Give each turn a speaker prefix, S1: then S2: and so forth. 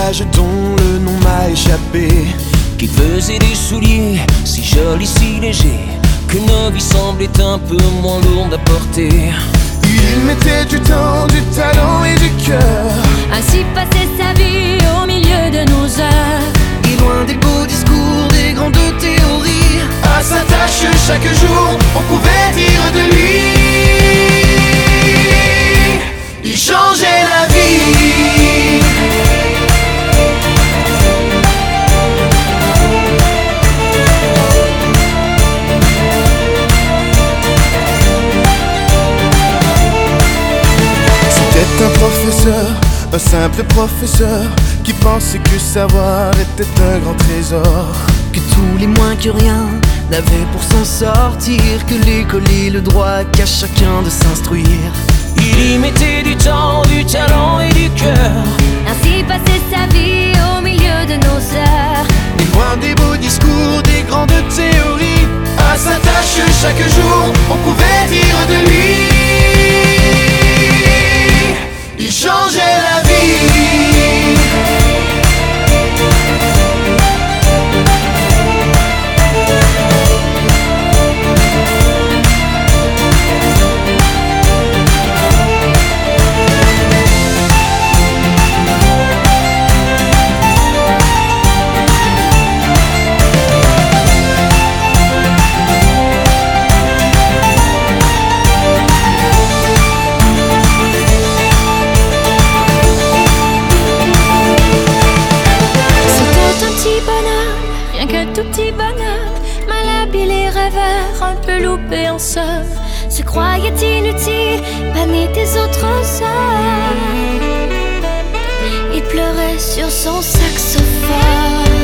S1: visage dont le nom m'a échappé,
S2: qui faisait des souliers si jolis, si légers, que nos vies semblaient un peu moins lourdes à porter.
S1: Il mettait du temps, du talent et du cœur,
S3: ainsi passait sa vie au milieu de nos heures.
S4: Et loin des beaux discours, des grandes théories,
S1: à sa tâche chaque jour, on pouvait dire de lui, il changeait la vie. C'était un professeur, un simple professeur, qui pensait que savoir était un grand trésor,
S4: que tous les moins que rien n'avaient pour s'en sortir, que l'école et le droit qu'à chacun de s'instruire.
S2: Il y mettait du temps, du talent et du cœur,
S3: Ainsi passait sa vie au milieu de nos heures.
S1: et loin des beaux discours, des grandes théories, à sa tâche chaque jour, on pouvait dire de lui, il changeait la vie.
S3: Tout petit bonhomme, malhabile et rêveur, un peu loupé en somme, se croyait inutile, banni des autres hommes. Il pleurait sur son saxophone.